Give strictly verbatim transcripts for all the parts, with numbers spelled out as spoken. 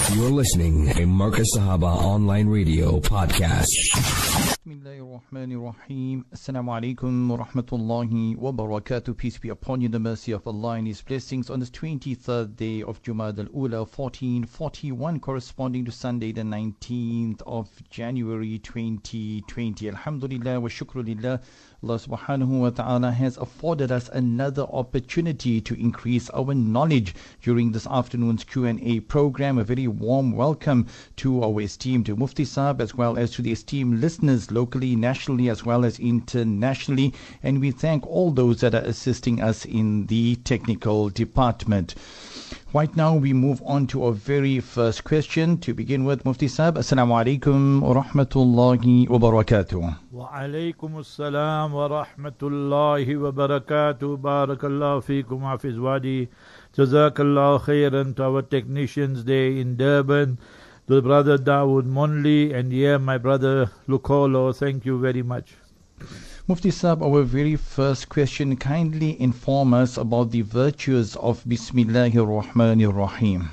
You're listening to Marcus Sahaba Online Radio Podcast. Bismillahirrahmanirrahim. Assalamu alaikum wa rahmatullahi wa barakatuh. Peace be upon you, the mercy of Allah and His blessings on this twenty-third day of Jumad al-Ula, fourteen forty-one, corresponding to Sunday the nineteenth of January twenty twenty. Alhamdulillah wa shukrulillah. Allah subhanahu wa ta'ala has afforded us another opportunity to increase our knowledge during this afternoon's Q and A program. A very warm welcome to our esteemed Mufti Sahab, as well as to the esteemed listeners locally, nationally, as well as internationally. And we thank all those that are assisting us in the technical department. Right now, we move on to our very first question. To begin with, Mufti Sahab, Assalamu alaikum wa rahmatullahi wa barakatuh. Wa alaikum assalam wa rahmatullahi wa barakatuh. Barakallahu feekum, Hafiz Wadi. Jazakallahu khairan to our technicians there in Durban, to brother Dawood Monli, and here my brother Lukolo. Thank you very much. Mufti Sahab, our very first question, kindly inform us about the virtues of Bismillahir Rahmanir Rahim.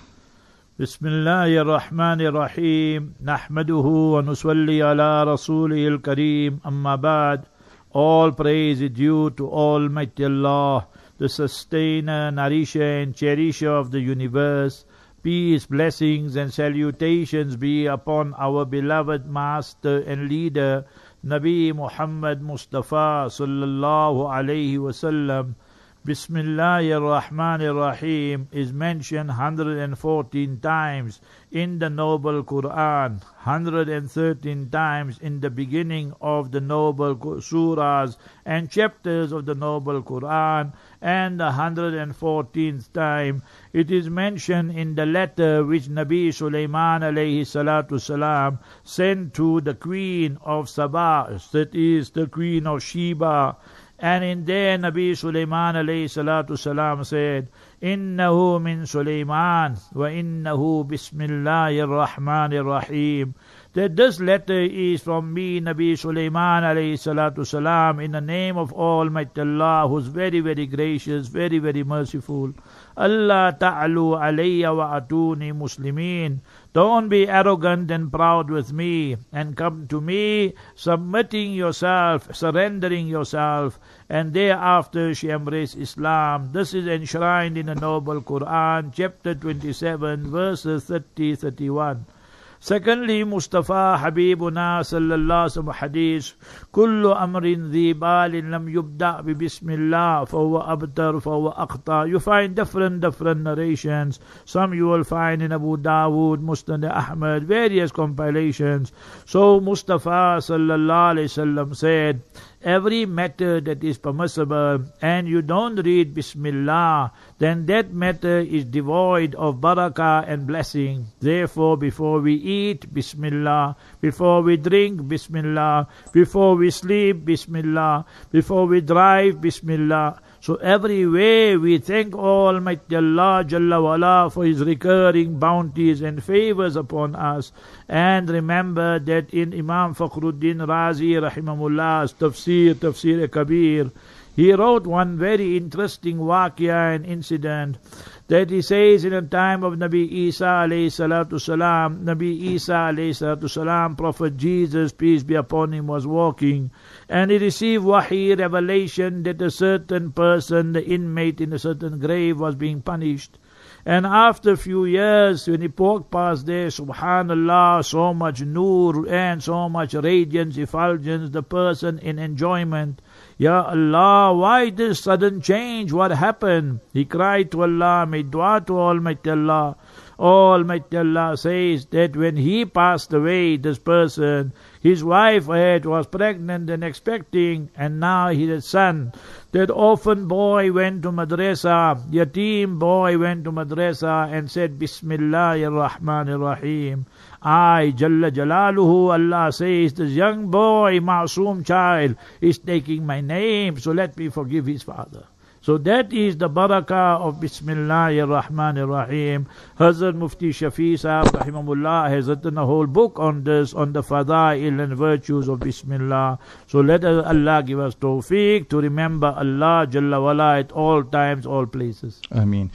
Bismillahir Rahmanir Rahim. Nahmaduhu wa nusalli ala rasulihil kareem. Amma ba'd. All praise is due to Almighty Allah, the sustainer, nourisher and cherisher of the universe. Peace, blessings and salutations be upon our beloved master and leader, Nabi Muhammad Mustafa sallallahu alayhi wasallam. Bismillahir Rahmanir Rahim is mentioned one hundred fourteen times in the Noble Quran, one hundred thirteen times in the beginning of the Noble Surahs and chapters of the Noble Quran, and the one hundred fourteenth time it is mentioned in the letter which Nabi Sulaiman alayhi salatu salam sent to the Queen of Saba, that is the Queen of Sheba. And in there Nabi Sulaiman alayhi salatu salam said, Innahu min Sulaiman wa innahu bismillahir rahmanir rahim. That this letter is from me, Nabi Sulaiman alayhi salatu salam, in the name of Almighty Allah, who's very, very gracious, very, very merciful. Allah ta'alu alayya wa atuni muslimin. Don't be arrogant and proud with me, and come to me, submitting yourself, surrendering yourself, and thereafter she embraced Islam. This is enshrined in the Noble Quran, chapter twenty-seven, verses thirty to thirty-one. Secondly, Mustafa Habibuna sallallahu alaihi wasallam hadith, Kullu amrin dhi balin lam yubda' bi bismillah fahuwa abtar fahuwa aqta. You find different different narrations. Some you will find in Abu Dawood, Musnad Ahmad, various compilations. So Mustafa sallallahu alaihi wasallam said, every matter that is permissible and you don't read Bismillah, then that matter is devoid of barakah and blessing. Therefore, before we eat, Bismillah. Before we drink, Bismillah. Before we sleep, Bismillah. Before we drive, Bismillah. So every way we thank Almighty Allah Jalla wa'ala for His recurring bounties and favors upon us. And remember that in Imam Fakhruddin Razi Rahimahullah's Tafsir, Tafsir Kabir, he wrote one very interesting waqia and incident, that he says in the time of Nabi Isa alayhi salatu salam, Nabi Isa alayhi salatu salam, Prophet Jesus, peace be upon him, was walking, and he received wahi, revelation, that a certain person, the inmate in a certain grave, was being punished. And after a few years, when he walked past there, subhanallah, so much nur and so much radiance, effulgence, the person in enjoyment. Ya Allah, why this sudden change? What happened? He cried to Allah, made dua to Almighty Allah. Almighty Allah says that when he passed away, this person, his wife had, was pregnant and expecting, and now he had a son. That orphan boy went to madrasa, yatim boy went to madrasa and said, Bismillahir Rahmanir Rahim. I, Jalla Jalaluhu, Allah says, this young boy, Ma'soom child, is taking my name, so let me forgive his father. So that is the barakah of Bismillahir Rahmanir Rahim. Hazrat Mufti Shafi Sahab Rahimahullah has written a whole book on this, on the fadail and virtues of Bismillah. So let Allah give us tawfiq to remember Allah Jalla wala at all times, all places. Ameen.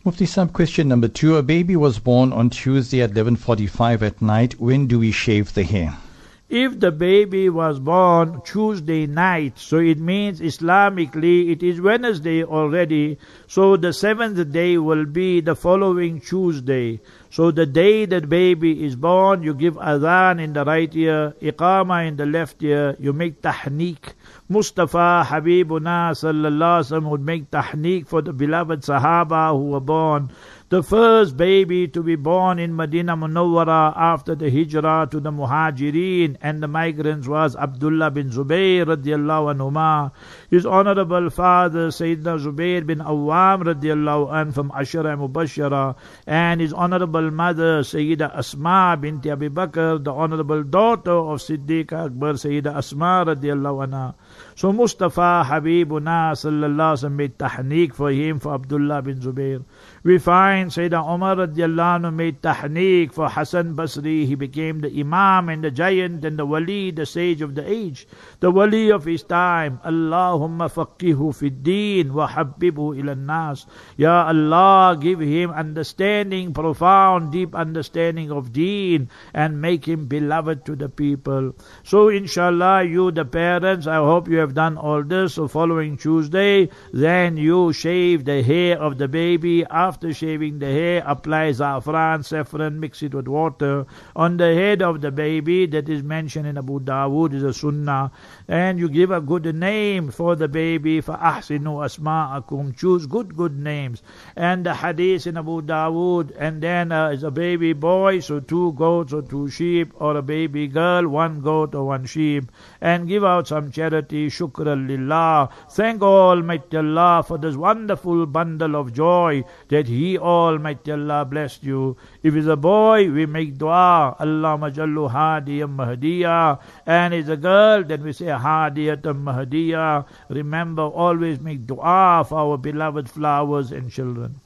Mufti Sahib, question number two. A baby was born on Tuesday at eleven forty-five at night. When do we shave the hair? If the baby was born Tuesday night, so it means Islamically it is Wednesday already, so the seventh day will be the following Tuesday. So the day that baby is born, you give adhan in the right ear, iqama in the left ear, you make tahniq. Mustafa Habibuna sallallahu alaihi wasallam would make tahniq for the beloved Sahaba who were born. The first baby to be born in Medina Munawwara after the hijrah to the Muhajirin and the migrants was Abdullah bin Zubayr radiallahu anhuma. His honorable father Sayyidina Zubayr bin Awwam radiallahu anh from Ashara Mubashara, and his honorable mother Sayyida Asma binti Abi Bakr, the honorable daughter of Siddiq Akbar Sayyida Asma radiallahu anha. So Mustafa Habibuna sallallahu alaihi wasallam made tahniq for him, for Abdullah bin Zubayr. We find Sayyidina Umar radiallahu anhu made tahniq for Hassan Basri. He became the Imam and the giant and the Wali, the sage of the age, the Wali of his time. Allahumma faqihu fid deen wa habibhu ila nas. Ya Allah, give him understanding, profound, deep understanding of deen, and make him beloved to the people. So inshallah, you the parents, I hope you have done all this. So following Tuesday, then you shave the hair of the baby. After shaving the hair, apply za'afran, saffron, mix it with water on the head of the baby. That is mentioned in Abu Dawood, is a sunnah. And you give a good name for the baby. فَأَحْسِنُوا أَسْمَاءَكُمْ. Choose good, good names. And the hadith in Abu Dawood, and then uh, is a baby boy, so two goats or two sheep, or a baby girl, one goat or one sheep. And give out some charity, shukran lillah. Thank Almighty Allah for this wonderful bundle of joy that He Almighty Allah blessed you. If it's a boy, we make dua, Allahumma jallu hadiyam mahdiya. And it's a girl, then we say hadiyatam mahdiya. Remember, always make dua for our beloved flowers and children.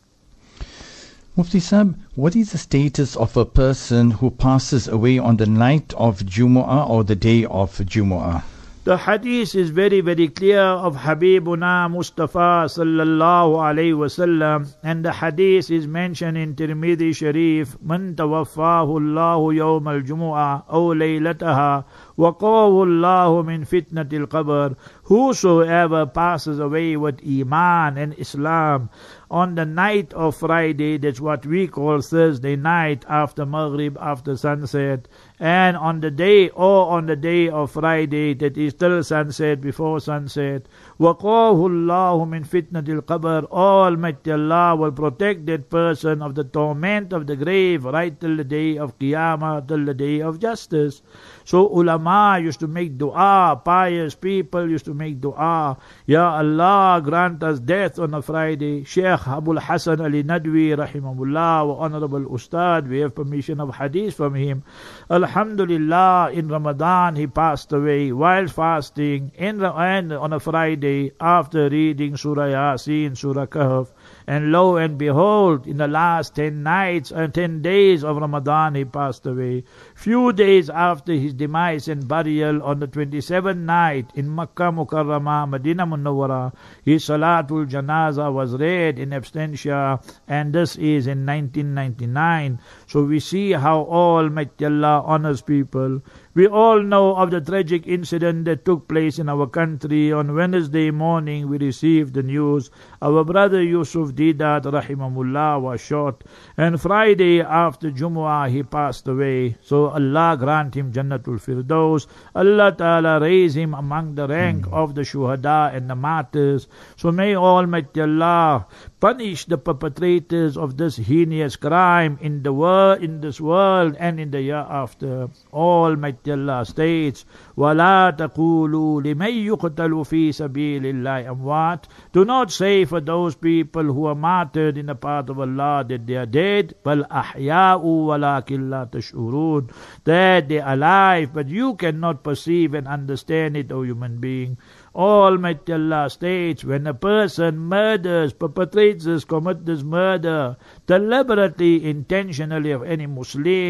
Mufti Sahib, what is the status of a person who passes away on the night of Jumu'ah or the day of Jumu'ah? The hadith is very, very clear of Habibuna Mustafa sallallahu alayhi wasallam, and the hadith is mentioned in Tirmidhi Sharif. Man tawaffahu Allahu yawm al-Jumu'ah aw laylataha waqahu Allahu min fitnatil qabr. Whosoever passes away with Iman and Islam on the night of Friday, that's what we call Thursday night, after Maghrib, after sunset, and on the day, or on the day of Friday, that is till sunset, before sunset, وَقَاهُ اللَّهُ مِنْ فِتْنَةِ الْقَبْرِ. Almighty Allah will protect that person of the torment of the grave right till the day of Qiyamah, till the day of justice. So ulama used to make dua, pious people used to make dua, Ya Allah, grant us death on a Friday. Sheikh Abul Hasan Ali Nadwi rahimahullah, wa honorable Ustad, we have permission of hadith from him. Alhamdulillah, in Ramadan he passed away while fasting, in, and on a Friday after reading Surah Yasin, Surah Kahf. And lo and behold, in the last ten nights and ten days of Ramadan he passed away. Few days after his demise and burial, on the twenty-seventh night in Makkah Mukarramah, Medina Munawwara, his Salatul Janaza was read in absentia, and this is in nineteen ninety-nine. So we see how Almighty Allah honors people. We all know of the tragic incident that took place in our country. On Wednesday morning we received the news. Our brother Yusuf Didat rahimahullah was shot, and Friday after Jumu'ah he passed away. So Allah grant him Jannatul Firdaus. Allah Ta'ala raise him among the rank mm. of the Shuhada and the martyrs. So may Almighty Allah punish the perpetrators of this heinous crime in the world, in this world and in the year after. Almighty Allah states, وَلَا تَقُولُوا لِمَنْ يُقْتَلُ فِي سَبِيلِ اللَّهِ أَمْوَاتٍ. Do not say for those people who are martyred in the path of Allah that they are dead, بَلْ أَحْيَاءُ وَلَكِنْ لَا تَشْعُرُونَ. That they are alive, but you cannot perceive and understand it, O human being. Almighty Allah states, when a person murders, perpetrates this, commits this murder, deliberately, intentionally of any Muslim,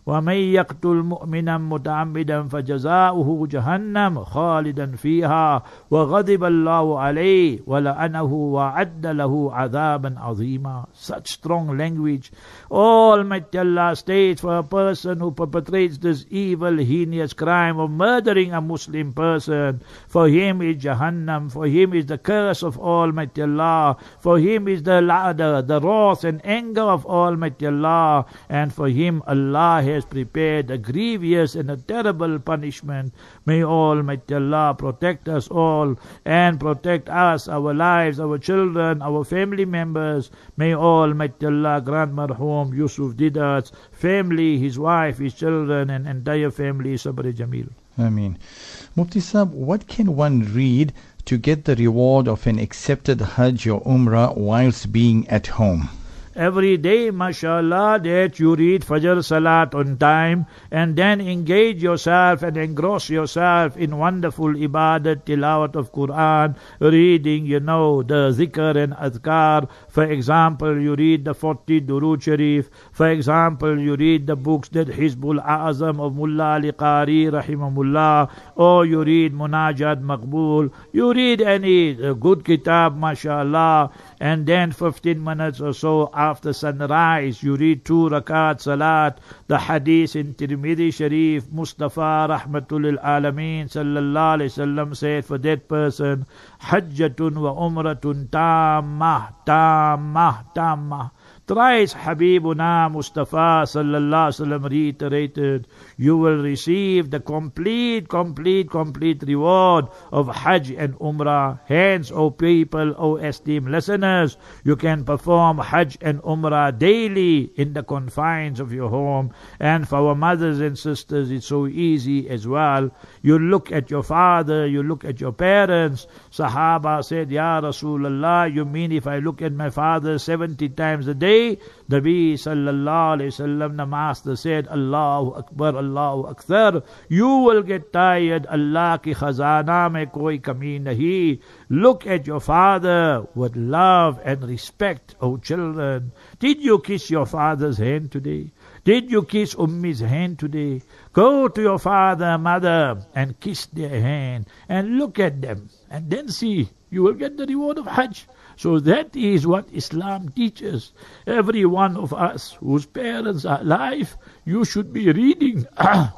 وَمَن يَقْتُلْ مُؤْمِنًا مُتَعَمِّدًا فَجَزَاؤُهُ جَهَنَّمُ خَالِدًا فِيهَا وَغَضِبَ اللَّهُ عَلَيْهِ وَلَعَنَهُ وَأَعَدَّ لَهُ عَذَابًا عَظِيمًا. Such strong language. Almighty Allah states, for a person who perpetrates this evil, heinous crime of murdering a Muslim person, for him is Jahannam, for him is the curse of Almighty Allah, for him is the, the, the wrath and anger of Almighty Allah, and for him Allah has prepared a grievous and a terrible punishment. May Almighty Allah protect us all and protect us, our lives, our children, our family members. May Almighty Allah grant marhum Yusuf Didat's family, his wife, his children, and entire family Sabr Jameel. Ameen. Mufti Sahib, what can one read to get the reward of an accepted Hajj or Umrah whilst being at home? Every day, mashallah, that you read Fajr Salat on time and then engage yourself and engross yourself in wonderful ibadat, tilawat of Quran, reading, you know, the zikr and adhkar. For example, you read the forty Durood Sharif. For example, you read the books that Hizbul A'azam of Mullah Ali Qari, rahimahullah, or you read Munajat Maqbool. You read any uh, good kitab, mashallah, and then fifteen minutes or so after sunrise, you read two rakat salat. The hadith in Tirmidhi Sharif, Mustafa Rahmatul Alameen sallallahu alayhi wasallam said, for that person, Hajjatun wa Umratun Tammah, Tammah, Tammah. Thrice Habibuna Mustafa sallallahu alaihi wasallam reiterated, you will receive the complete, complete, complete reward of Hajj and Umrah. Hence, O people, O esteemed listeners, you can perform Hajj and Umrah daily in the confines of your home. And for our mothers and sisters, it's so easy as well. You look at your father, you look at your parents. Sahaba said, Ya Rasulullah, you mean if I look at my father seventy times a day? Nabi sallallahu alayhi wasallam, the master said, Allahu Akbar, Allahu Akbar. You will get tired. Allah ki khazana mein koi kami nahi. Look at your father with love and respect, O children. Did you kiss your father's hand today? Did you kiss Ummi's hand today? Go to your father, mother, and kiss their hand, and look at them, and then see. You will get the reward of Hajj. So that is what Islam teaches. Every one of us whose parents are alive, you should be reading.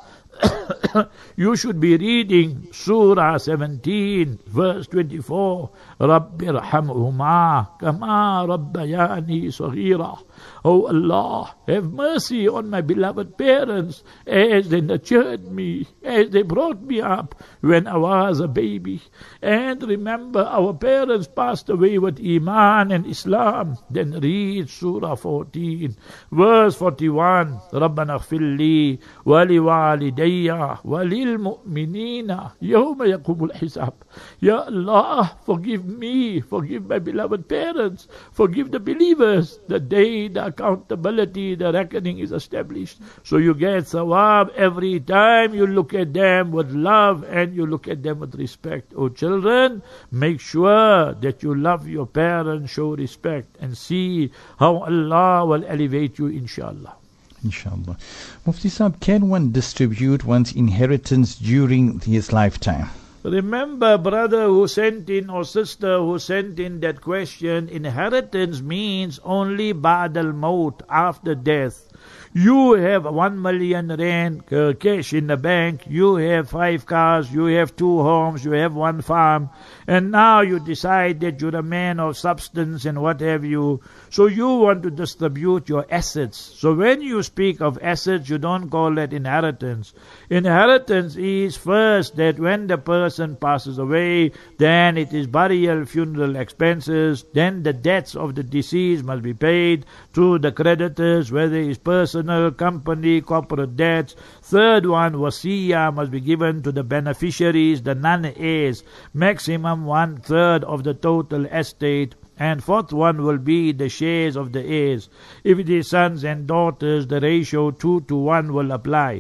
You should be reading Surah seventeen, verse twenty-four. Rabbi irhamhuma kama rabbayani saghira. Oh Allah, have mercy on my beloved parents as they nurtured me, as they brought me up when I was a baby. And remember, our parents passed away with Iman and Islam. Then read Surah fourteen, verse forty-one. Rabbana ighfir li wa li walidayya wa lil mu'minina yawma yaqumul hisab. Ya Allah, forgive me, forgive my beloved parents, forgive the believers. The day the accountability, the reckoning is established. So you get sawab every time you look at them with love and you look at them with respect. Oh children, make sure that you love your parents, show respect, and see how Allah will elevate you, inshallah. Inshallah. Mufti Sahib, can one distribute one's inheritance during his lifetime? Remember, brother who sent in or sister who sent in that question, inheritance means only ba'd al-maut, after death. You have one million rand uh, cash in the bank, you have five cars, you have two homes, you have one farm, and now you decide that you're a man of substance and what have you. So you want to distribute your assets. So when you speak of assets, you don't call that inheritance. Inheritance is first that when the person passes away, then it is burial, funeral expenses, then the debts of the deceased must be paid to the creditors, whether it's personal, company, corporate debts. Third one, wasiyah must be given to the beneficiaries, the non-heirs, maximum one third of the total estate. And fourth one will be the shares of the heirs. If it is sons and daughters, the ratio two to one will apply.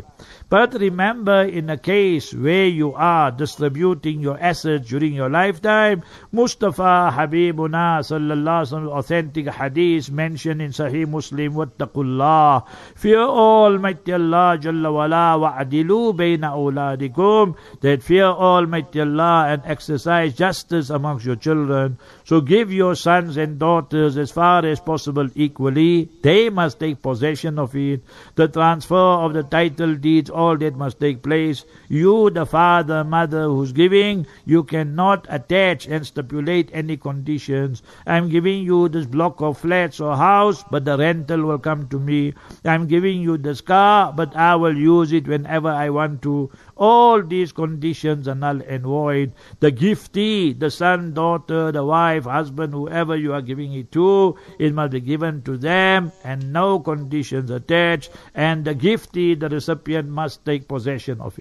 But remember, in a case where you are distributing your assets during your lifetime, Mustafa Habibuna sallallahu alaihi wasallam, authentic hadith mentioned in Sahih Muslim, wattaqullah, fear Almighty Allah Jalla wala wa'adilu bayna awladikum, that fear Almighty Allah and exercise justice amongst your children. So give your sons and daughters as far as possible equally. They must take possession of it. The transfer of the title deeds, all that must take place. You, the father, mother who's giving, you cannot attach and stipulate any conditions. I'm giving you this block of flats or house, but the rental will come to me. I'm giving you this car, but I will use it whenever I want to. All these conditions are null and void. The giftee, the son, daughter, the wife, husband, whoever you are giving it to, it must be given to them and no conditions attached, and the giftee, the recipient, must take possession of it.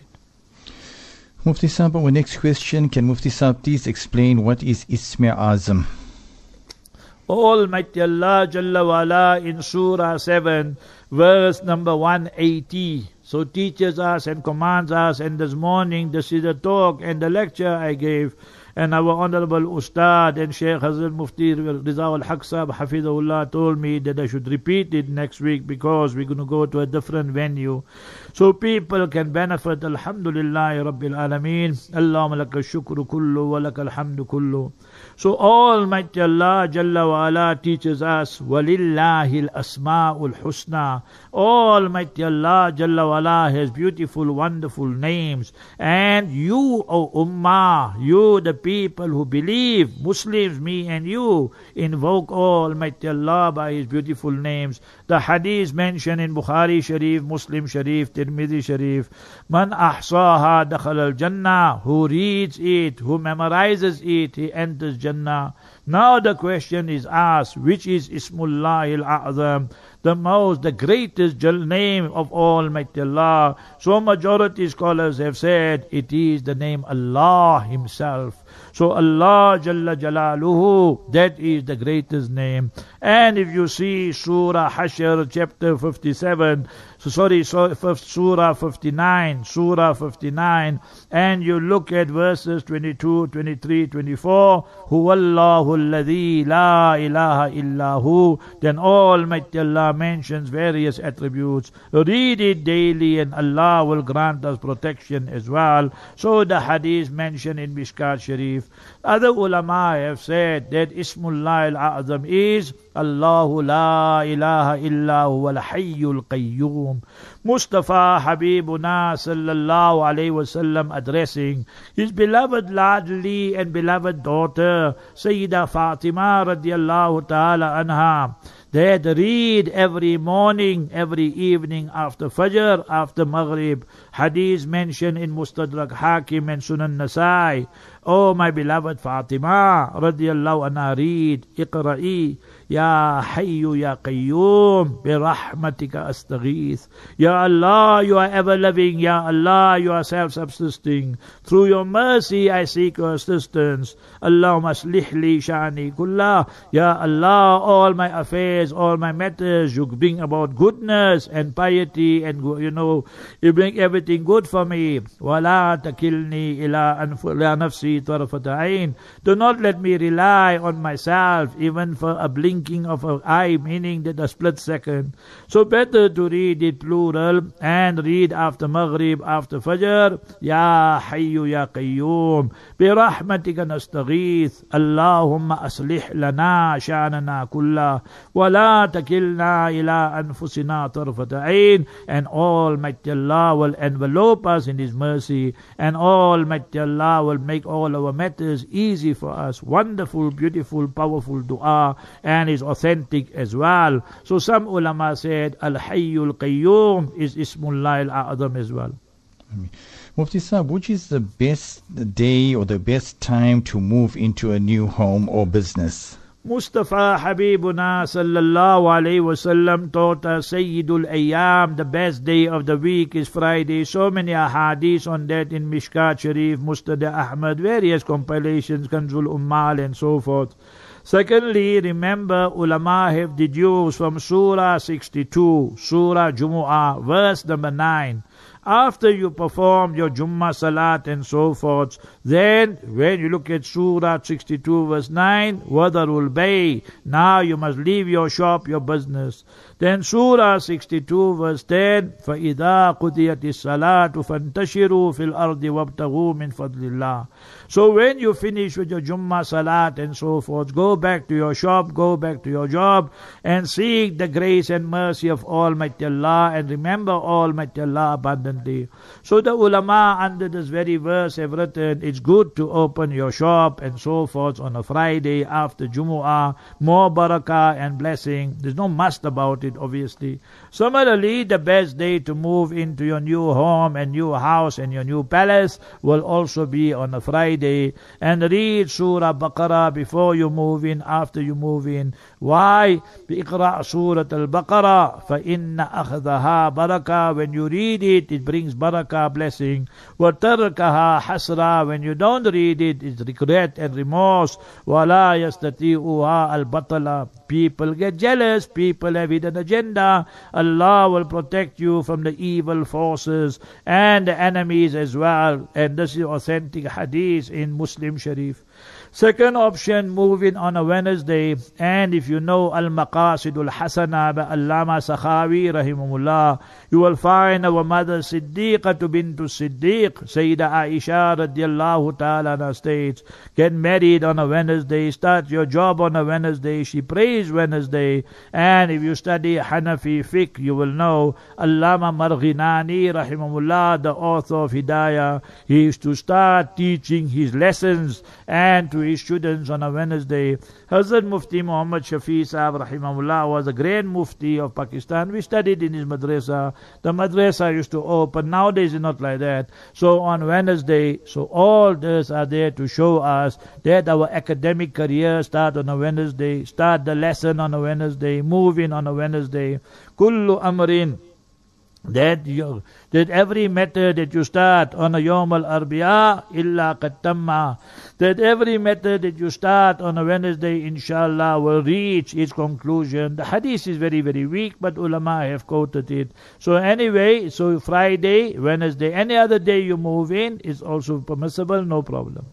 Mufti Sahib, our next question, can Mufti Sahib please explain what is Ism Azam? Almighty Allah Jalla wala in Surah seven, verse number one eighty. So teaches us and commands us, and this morning this is the talk and the lecture I gave, and our Honorable Ustad and Sheikh Hazrat Mufti Riza al-Haq Sahib Hafizahullah told me that I should repeat it next week because we're going to go to a different venue. So people can benefit. Alhamdulillah Rabbil Alameen. Allahumma laka shukru kullu wa laka alhamdu kullu. So Almighty Allah Jalla wa ala teaches us, Walillahi al-asma'ul husna. Almighty Allah Jalla wa ala has beautiful, wonderful names. And you, O Ummah, you the people who believe, Muslims, me and you, invoke Almighty Allah by His beautiful names. The hadith mentioned in Bukhari Sharif, Muslim Sharif, Tirmidhi Sharif, Man ahsaha dakhal al-Jannah, who reads it, who memorizes it, he enters Jannah. Now the question is asked, which is Ismullah al-A'zam, the most, the greatest name of Almighty Allah? So majority scholars have said it is the name Allah Himself. So Allah Jalla Jalaluhu, that is the greatest name. And if you see Surah Hashr chapter fifty-seven, so sorry, so Surah fifty-nine, Surah fifty-nine, and you look at verses twenty-two, twenty-three, twenty-four, Huwallahu alladhi la ilaha illahu, then Almighty Allah mentions various attributes. Read it daily and Allah will grant us protection as well. So the hadith mentioned in Mishkat Sharif. Other ulama have said that Ismullah al-A'zam is Allahu la ilaha illa huwa al-hayyul qayyum. Mustafa Habibuna sallallahu alayhi wasallam addressing his beloved largely and beloved daughter Sayyida Fatima radiyallahu ta'ala anha, that read every morning, every evening after Fajr, after Maghrib. Hadith mentioned in Mustadrak Hakim and Sunan Nasai. Oh my beloved Fatima radiyallahu anha, read, Iqra'i, Ya Hayyu Ya Qayyum, Bi Rahmatika Astaghith. Ya Allah, you are ever loving. Ya Allah, you are self-subsisting. Through your mercy I seek your assistance. Allahumma aslih li sha'ni kullah. Ya Allah, all my affairs, all my matters, you bring about goodness and piety, and you know, you bring everything good for me. Wala takilni ila nafsi tarfata ayn. Do not let me rely on myself even for a blinking of an eye, meaning that a split second. So better to read it plural and read after Maghrib, after Fajr, Ya Hayyu Ya Qayyum, Bi Rahmatika Nastaghith, Allahumma aslih lana sha'nana kullah, wa la takilna ila anfusina tarfata ayn. And Almighty Allah will envelope us in His mercy, and Almighty Allah will make all our matters easy for us. Wonderful, beautiful, powerful dua, and is authentic as well. So some ulama said Al-Hayyul Qayyum is Ismullah al-A'zam as well. Mufti Sahib, which is the best day or the best time to move into a new home or business? Mustafa Habibuna sallallahu alayhi wasallam taught us Sayyidul Ayyam, the best day of the week is Friday. So many ahadith on that in Mishkat Sharif, Mustad Ahmad, various compilations, Kanzul Ummal and so forth. Secondly, remember ulama have deduced from Surah sixty-two, Surah Jumu'ah, verse number nine. After you perform your Jummah Salat and so forth, then when you look at Surah sixty-two verse nine, Wadarul Bay, now you must leave your shop, your business. Then Surah sixty-two verse ten, فَإِذَا قُضِيَتِ الصَّلَاةُ فَانْتَشِرُوا فِي الْأَرْضِ وَابْتَغُوا مِنْ فَضْلِ اللَّهِ. So when you finish with your Jummah Salat and so forth, go back to your shop, go back to your job, and seek the grace and mercy of Almighty Allah, and remember Almighty Allah abundantly. So the ulama under this very verse have written, it's good to open your shop and so forth on a Friday after Jumu'ah, more barakah and blessing. There's no must about it, obviously. Similarly, the best day to move into your new home and new house and your new palace will also be on a Friday, and read Surah Baqarah before you move in, after you move in. Why? Iqra' Surah Al-Baqarah, فَإِنَّ أَخْذَهَا barakah. When you read it, it brings barakah, blessing. وَتَرْكَهَا حَسْرًا. When you don't read it, it's regret and remorse. وَلَا يَسْتَطِيعُهَا الْبَطَلَ. People get jealous, people have hidden agenda. Allah will protect you from the evil forces and the enemies as well. And this is authentic hadith in Muslim Sharif. Second option, moving on a Wednesday, and if you know Al-Maqasidul Hasana by Allama Sakhawi rahimahullah, you will find our mother Siddiqah bintu Siddiq, Sayyida Aisha radiallahu ta'ala states, get married on a Wednesday, start your job on a Wednesday, she prays Wednesday. And if you study Hanafi fiqh, you will know Allama Marghinani rahimahullah, the author of Hidayah, he used to start teaching his lessons and to his students on a Wednesday. Hazrat Mufti Muhammad Shafi Sahib rahimahullah was a grand Mufti of Pakistan. We studied in his madrasa. The madrasa used to open. Nowadays it's not like that. So on Wednesday, so all this are there to show us that our academic career start on a Wednesday, start the lesson on a Wednesday, move in on a Wednesday. Kullu amrin, that you, that every matter that you start on a Yawm al-Arbi'a illa qad tamma, that every matter that you start on a Wednesday inshallah will reach its conclusion. The hadith is very very weak, but ulama have quoted it. So anyway, so Friday, Wednesday, any other day you move in is also permissible, no problem.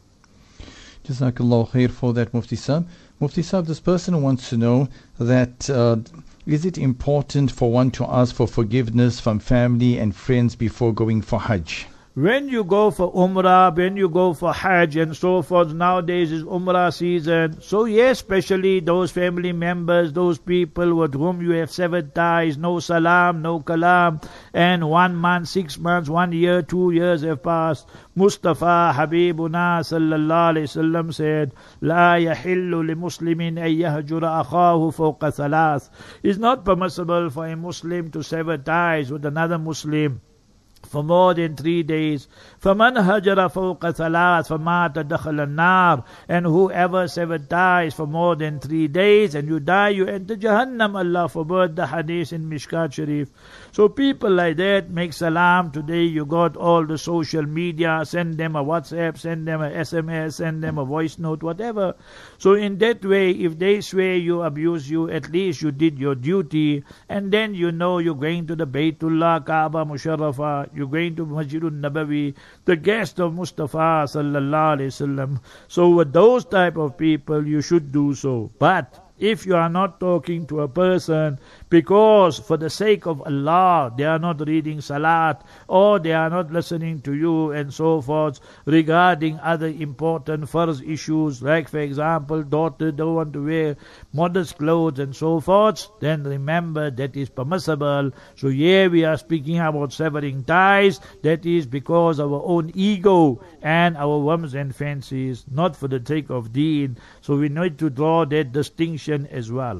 Jazakallah khair for that, Mufti Sahib. Mufti Sahib, this person wants to know that uh, is it important for one to ask for forgiveness from family and friends before going for Hajj? When you go for Umrah, when you go for Hajj and so forth, nowadays is Umrah season. So yes, especially those family members, those people with whom you have severed ties, no salam, no kalam, and one month, six months, one year, two years have passed. Mustafa Habibuna sallallahu alayhi wasallam said, La yahillu li muslimin ay yahjura akhahu fawqa thalath. It's not permissible for a Muslim to sever ties with another Muslim for more than three days. فَمَنْ هَجَرَ فَوْقَ ثَلَاث فَمَاتَ دَخَلَ النَّارِ. And whoever severed ties for more than three days and you die, you enter Jahannam. Allah forbid, the hadith in Mishkat Sharif. So people like that make salam. Today you got all the social media, send them a WhatsApp, send them a S M S, send them a voice note, whatever. So in that way, if they swear you, abuse you, at least you did your duty. And then you know you're going to the Baytullah, Kaaba, Musharrafah, you're going to Masjidun Nabawi, the guest of Mustafa sallallahu alayhi wasallam. So with those type of people, you should do so. But if you are not talking to a person because for the sake of Allah they are not reading Salat or they are not listening to you and so forth regarding other important farz issues, like for example daughter don't want to wear modest clothes and so forth, then remember that is permissible. So here we are speaking about severing ties, that is because of our own ego and our whims and fancies, not for the sake of deen. So we need to draw that distinction as well.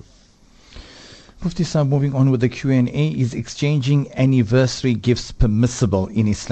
Mufti Sahib, moving on with the Q and A, is exchanging anniversary gifts permissible in Islam?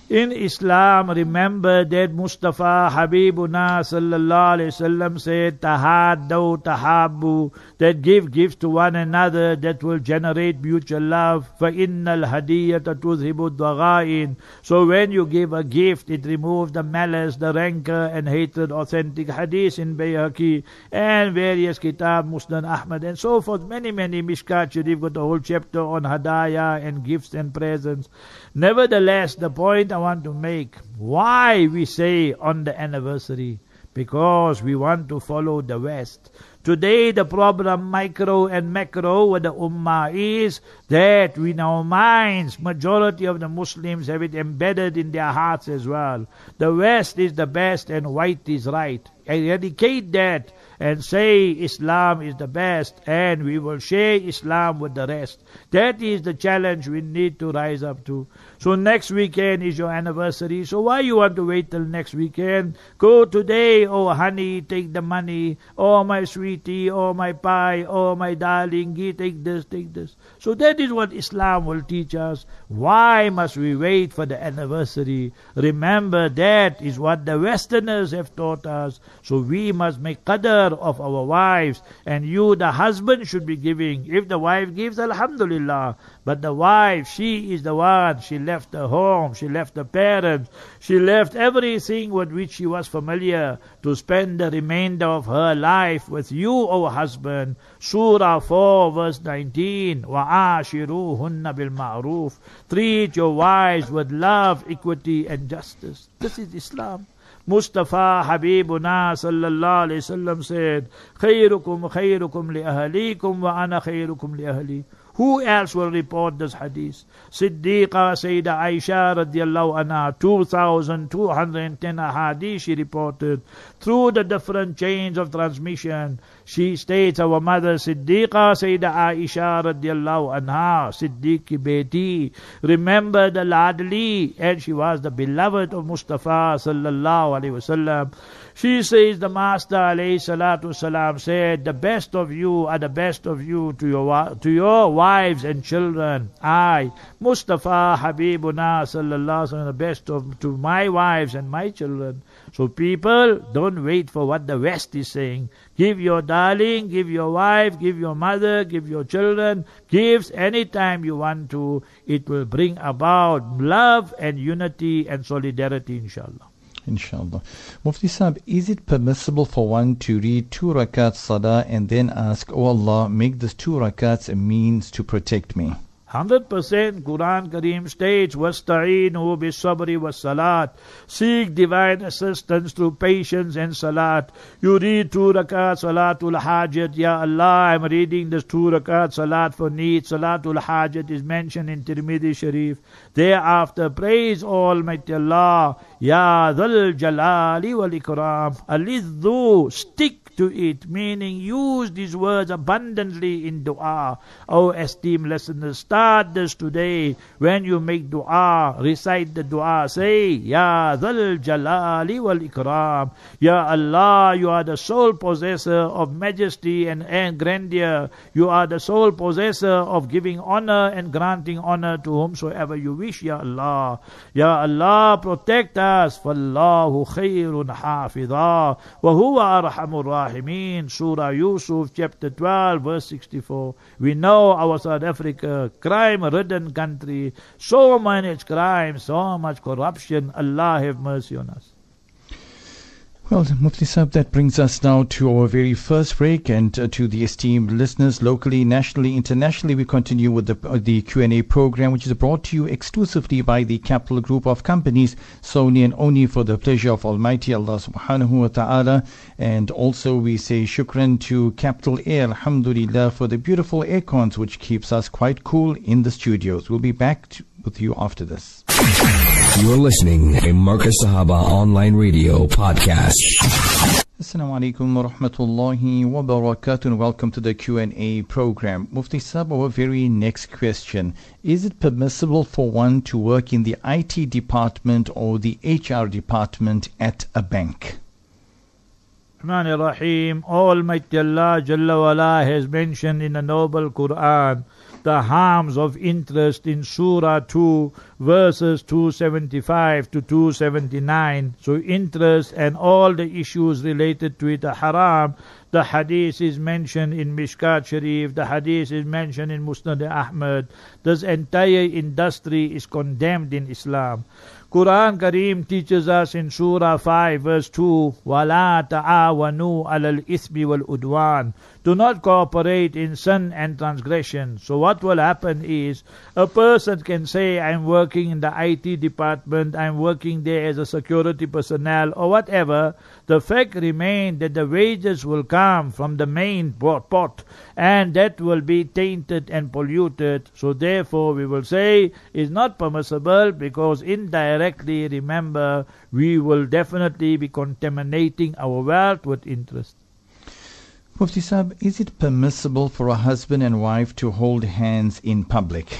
In Islam, remember that Mustafa Habibuna sallallahu alayhi wasallam said, Tahaddaw tahabbu, that give gifts to one another that will generate mutual love. فَإِنَّ الْهَدِيَّةَ تُذْهِبُ الضَّغَائِنَ. So when you give a gift, it removes the malice, the rancor and hatred. Authentic hadith in Bayhaqi and various kitab, Musnad Ahmad and so forth. Many, many Mishkat Sharif got a whole chapter on hadaya and gifts and presents. Nevertheless, the point I want to make, why we say on the anniversary? Because we want to follow the West. Today the problem micro and macro with the Ummah is that in our minds, majority of the Muslims have it embedded in their hearts as well. The West is the best and white is right. Eradicate that and say Islam is the best and we will share Islam with the rest. That is the challenge we need to rise up to. So next weekend is your anniversary. So why you want to wait till next weekend? Go today, oh honey, take the money. Oh my sweetie, oh my pie, oh my darling, take this, take this. So that is what Islam will teach us. Why must we wait for the anniversary? Remember, that is what the Westerners have taught us. So we must make qadr of our wives, and you, the husband, should be giving. If the wife gives, alhamdulillah. But the wife, she is the one, she left her home, she left her parents, she left everything with which she was familiar to spend the remainder of her life with you, O husband. Surah four verse nineteen, وَعَاشِرُوهُنَّ بِالْمَعْرُوفِ. Treat your wives with love, equity and justice. This is Islam. Mustafa Habibuna sallallahu alayhi wasallam said, خَيْرُكُمْ خَيْرُكُمْ لِأَهَلِيكُمْ وَأَنَا خَيْرُكُمْ لِأَهْلِي. Who else will report this hadith? Siddiqa Sayyidah Aisha radiallahu anha, two thousand two hundred ten hadith she reported. Through the different chains of transmission, she states, our mother Siddiqa Sayyidah Aisha radiallahu anha, Siddiqi Beti, remember the Ladli, and she was the beloved of Mustafa sallallahu alayhi wasallam. She says the Master alayhi salatu salam said, the best of you are the best of you to your, to your wives and children. I, Mustafa Habibuna sallallahu alayhi wa sallam, the best of to my wives and my children. So people, don't wait for what the West is saying. Give your darling, give your wife, give your mother, give your children gifts anytime you want to. It will bring about love and unity and solidarity, inshallah. Inshallah. Mufti Sahib, is it permissible for one to read two rakats salah and then ask, oh Allah, make this two rakats a means to protect me? one hundred percent Quran Kareem states, وَاسْتَعِينُوا بِالصَّبْرِ وَالصَّلَاةِ. Seek divine assistance through patience and salat. You read two rakat salatul hajat. Ya Allah, I'm reading this two rakat salat for need. Salatul hajat is mentioned in Tirmidhi Sharif. Thereafter, praise Almighty Allah. Ya Dhal Jalali wal Ikram. Alidhu, stick to it, meaning use these words abundantly in dua. Oh esteemed listeners, start this today. When you make dua, recite the dua, say, Ya Dhal Jalali wal Ikram. Ya Allah, you are the sole possessor of majesty and, and grandeur. You are the sole possessor of giving honor and granting honor to whomsoever you wish, Ya Allah. Ya Allah, protect us. Fallahu khayrun hafidha. Wa huwa arhamur rahim. Rahimin, Surah Yusuf, chapter twelve, verse sixty-four. We know our South Africa, crime-ridden country, so much crime, so much corruption. Allah have mercy on us. Well, Mufti Sahib, that brings us now to our very first break, and uh, to the esteemed listeners locally, nationally, internationally. We continue with the uh, the Q and A program, which is brought to you exclusively by the Capital Group of Companies, Sony and Oni, for the pleasure of Almighty Allah subhanahu wa ta'ala. And also we say shukran to Capital Air, alhamdulillah, for the beautiful aircons which keeps us quite cool in the studios. We'll be back to, with you after this. You're listening to Marcus Sahaba Online Radio Podcast. Assalamu alaikum wa rahmatullahi wa barakatuh, and welcome to the Q and A program. Mufti Sahib, our very next question. Is it permissible for one to work in the I T department or the H R department at a bank? Rahman Rahim, Almighty Allah Jalla wala has mentioned in the noble Quran the harms of interest in Surah two, verses two seventy-five to two seventy-nine. So interest and all the issues related to it are haram. The hadith is mentioned in Mishkat Sharif, the hadith is mentioned in Musnad Ahmad. This entire industry is condemned in Islam. Quran Kareem teaches us in Surah five verse two, وَلَا تَعَاوَنُوا عَلَى الْإِثْمِ وَالْعُدْوَانِ. Do not cooperate in sin and transgression. So what will happen is, a person can say, I'm working in the I T department, I'm working there as a security personnel or whatever. The fact remains that the wages will come from the main pot and that will be tainted and polluted. So therefore we will say it's not permissible, because indirectly, remember, we will definitely be contaminating our wealth with interest. Mufti Sahib, is it permissible for a husband and wife to hold hands in public?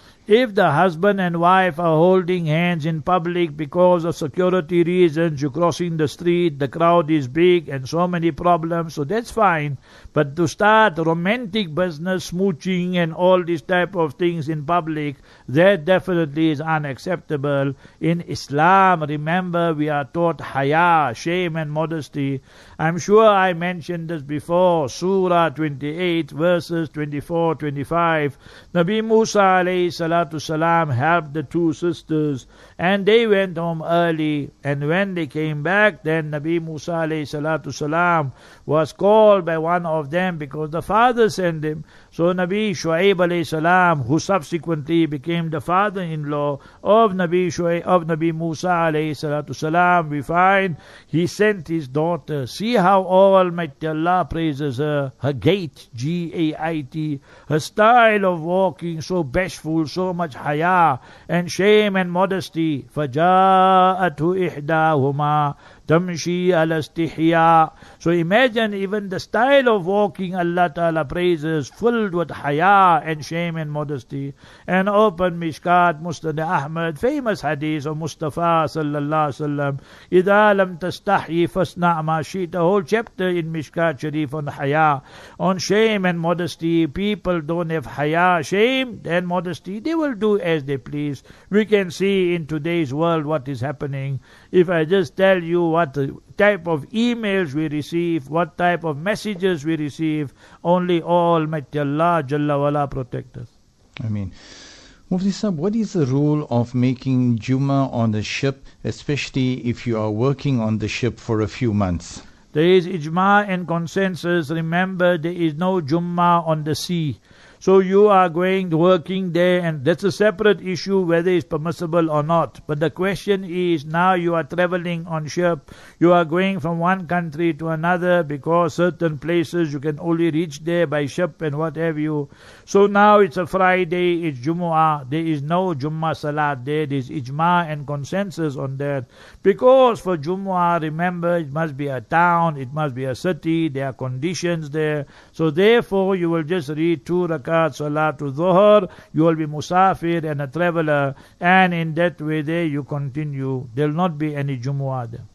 If the husband and wife are holding hands in public because of security reasons, you're crossing the street, the crowd is big and so many problems, so that's fine. But to start romantic business, smooching and all these type of things in public, that definitely is unacceptable. In Islam, remember, we are taught haya, shame and modesty. I'm sure I mentioned this before. Surah twenty-eight, verses twenty-four to twenty-five. Nabi Musa alayhi salatu salam helped the two sisters, and they went home early. And when they came back, then Nabi Musa alayhi salatu salam was called by one of them because the father sent him. So Nabi Shu'aib alayhi salam, who subsequently became the father-in-law of Nabi Shu'aib, of Nabi Musa alayhi salatu salam, we find he sent his daughter. See how Almighty Allah praises her. Her gait, G A I T, her style of walking, so bashful, so much haya and shame and modesty. فَجَاءَتْهُ إِحْدَاهُمَا tamshi ala istihya. So imagine even the style of walking Allah Ta'ala praises, filled with haya and shame and modesty. And open Mishkat, Musnad Ahmad, famous hadith of Mustafa sallallahu alaihi wasallam, إِذَا لَمْ تَسْتَحْيِ فَاسْنَعْ مَا شِئْتَ. A whole chapter in Mishkat Sharif on haya, on shame and modesty. People don't have haya, shame and modesty, they will do as they please. We can see in today's world what is happening. If I just tell you what type of emails we receive, what type of messages we receive, only Almighty Allah Jalla wala protect us. I mean, Mufti Sahib, what is the rule of making Jummah on the ship, especially if you are working on the ship for a few months? There is ijma and consensus. Remember, there is no Jummah on the sea. So you are going, working there, and that's a separate issue whether it's permissible or not. But the question is, now you are traveling on ship, you are going from one country to another because certain places you can only reach there by ship and what have you. So now it's a Friday, it's Jumu'ah, there is no Jummah Salat there, there is ijma and consensus on that. Because for Jumu'ah, remember, it must be a town, it must be a city, there are conditions there. So therefore you will just read two rakat Salatul Dhuhr, you will be musafir and a traveler, and in that way there you continue. There will not be any Jumu'ah there.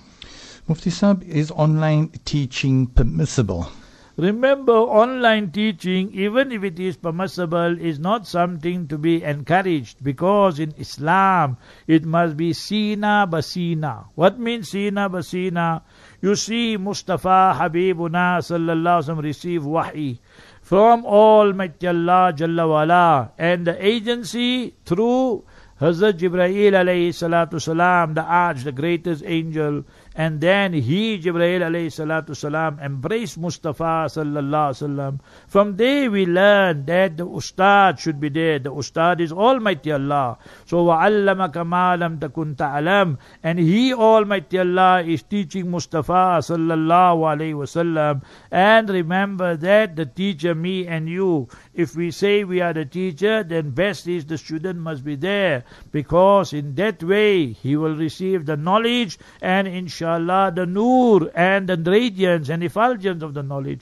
Mufti Sahib, is online teaching permissible? Remember, online teaching, even if it is permissible, is not something to be encouraged, because in Islam it must be sina basina. What means sina basina? You see, Mustafa Habibuna sallallahu alaihi wasallam receive wahi from Almighty Allah Jalla wala, and the agency through Hazrat Jibreel alayhi salatu salam, the arch, the greatest angel. And then he, Jibreel alayhi salatu salam, embraced Mustafa sallallahu alaihi wasallam. From there we learn that the Ustad should be there. The Ustad is Almighty Allah. So وَعَلَّمَكَ مَا لَمْ تَكُنْ تَعْلَمْ. And he, Almighty Allah, is teaching Mustafa sallallahu alaihi wasallam. And remember that the teacher, me and you, if we say we are the teacher, then best is the student must be there, because in that way he will receive the knowledge and inshallah the nur and the radiance and effulgence of the knowledge.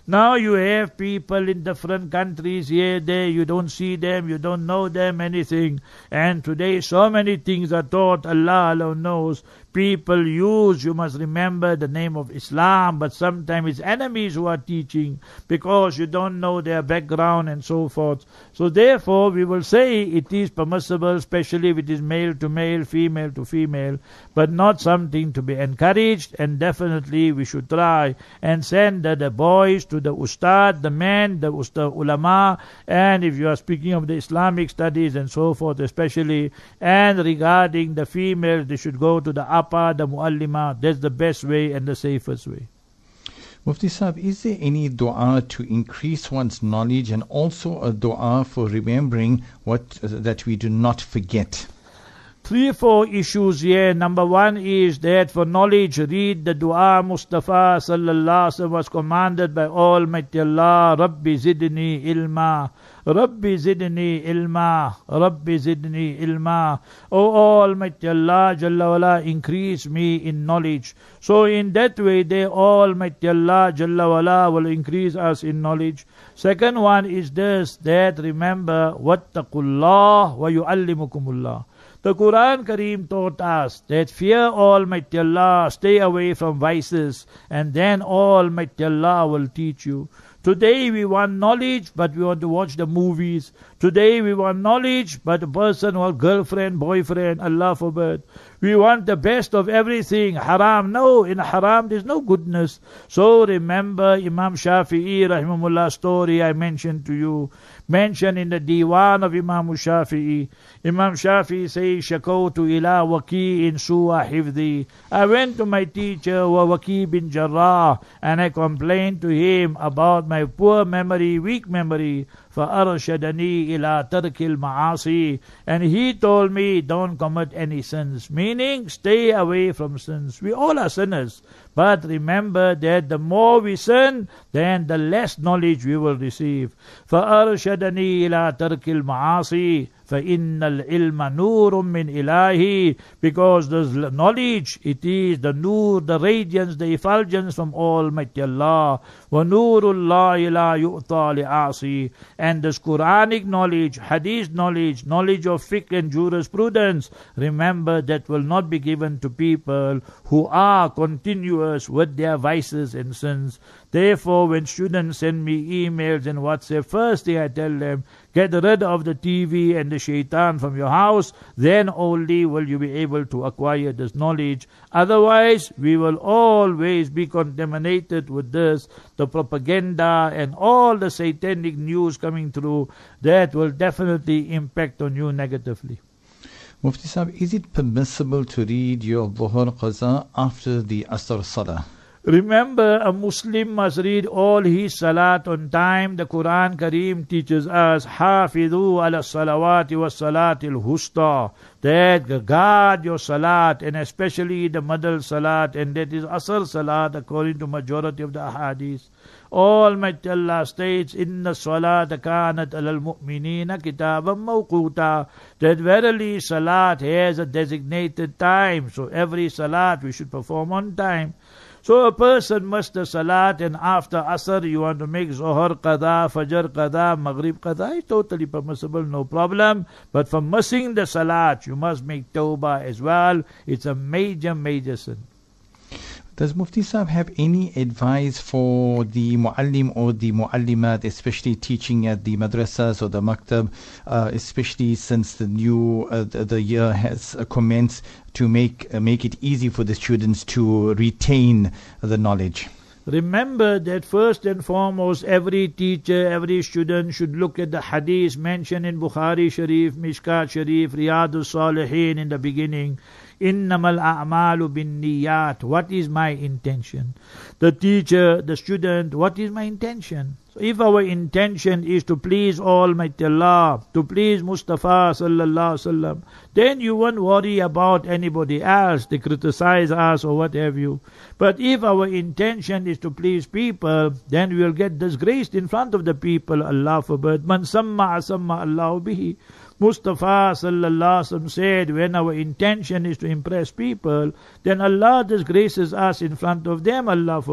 Now you have people in different countries here, there, you don't see them, you don't know them, anything. And today so many things are taught, Allah alone knows. People use, you must remember, the name of Islam, but sometimes it's enemies who are teaching because you don't know their background and so forth. So therefore we will say it is permissible, especially if it is male to male, female to female, but not something to be encouraged, and definitely we should try and send the, the boys to the ustad, the men, the ustad ulama, and if you are speaking of the Islamic studies and so forth especially, and regarding the females, they should go to the the muallima. That's the best way and the safest way. Mufti Sahib, is there any dua to increase one's knowledge and also a dua for remembering what uh, that we do not forget? Three, four issues here. Number one is that for knowledge, read the dua Mustafa sallallahu alaihi wasallam was commanded by Almighty Allah, Rabbi zidni ilma, Rabbi zidni ilma, Rabbi zidni ilma. O Almighty Allah, Jalla wala, increase me in knowledge. So in that way, they Almighty Allah, Jalla wala, will increase us in knowledge. Second one is this, that remember, wattaqullah wa yu'allimukumullah. The Quran Kareem taught us that fear Almighty Allah, stay away from vices, and then Almighty Allah will teach you. Today we want knowledge, but we want to watch the movies. Today we want knowledge, but a person wants girlfriend, boyfriend, Allah forbid. We want the best of everything. Haram, no, in haram there's no goodness. So remember Imam Shafi'i rahimahullah story I mentioned to you. Mentioned in the Diwan of Imam Shafi'i. Imam Shafi'i says, Shakawtu ila Waki in Su'a Hifdi. I went to my teacher, Waki bin Jarrah, and I complained to him about my poor memory, weak memory. فَأَرْشَدَنِي إِلَىٰ تَرْكِ الْمَعَاصِي. And he told me, don't commit any sins. Meaning, stay away from sins. We all are sinners. But remember that the more we sin, then the less knowledge we will receive. فَأَرْشَدَنِي إِلَىٰ تَرْكِ الْمَعَاصِي فَإِنَّ الْعِلْمَ نُورٌ مِّنْ إِلَهِ. Because the knowledge, it is the nur, the radiance, the effulgence from Almighty Allah. وَنُورُ اللَّهِ لَا يُؤْتَى لِعَاصِي. And this Quranic knowledge, Hadith knowledge, knowledge of fiqh and jurisprudence, remember that will not be given to people who are continuous with their vices and sins. Therefore, when students send me emails and WhatsApp, first thing I tell them, get rid of the T V and the shaitan from your house, then only will you be able to acquire this knowledge. Otherwise, we will always be contaminated with this, the propaganda and all the satanic news coming through, that will definitely impact on you negatively. Mufti Sahib, is it permissible to read your Dhuhr Qaza after the Asr Salah? Remember, a Muslim must read all his salat on time. The Quran Kareem teaches us, Hafidhu ala salawati wa salatil husta, that guard your salat, and especially the middle salat, and that is Asr salat according to majority of the ahadith. Almighty Allah states, Inna salata kanat alal mu'minina kitaban mawquta, that verily salat has a designated time, so every salat we should perform on time. So a person must the salat, and after Asr you want to make Zuhr Qadha, Fajr Qadha, Maghrib Qadha, it's totally permissible, no problem. But for missing the salat, you must make tawbah as well. It's a major, major sin. Does Mufti Sahib have any advice for the muallim or the muallimat, especially teaching at the madrasas or the maktab, uh, especially since the new uh, the, the year has uh, commenced, to make uh, make it easy for the students to retain the knowledge? Remember that first and foremost, every teacher, every student should look at the hadith mentioned in Bukhari Sharif, Mishkat Sharif, Riyadus Salihin in the beginning. Innamal a'malu bin niyat. What is my intention? The teacher, the student, what is my intention? So if our intention is to please Almighty Allah, to please Mustafa sallallahu alaihi wasallam, then you won't worry about anybody else, they criticize us or what have you. But if our intention is to please people, then we will get disgraced in front of the people, Allah forbid. Man samma asamma Allahu bihi. Mustafa sallallahu alaihi wasallam said, when our intention is to impress people, then Allah disgraces us in front of them, Allah forbid.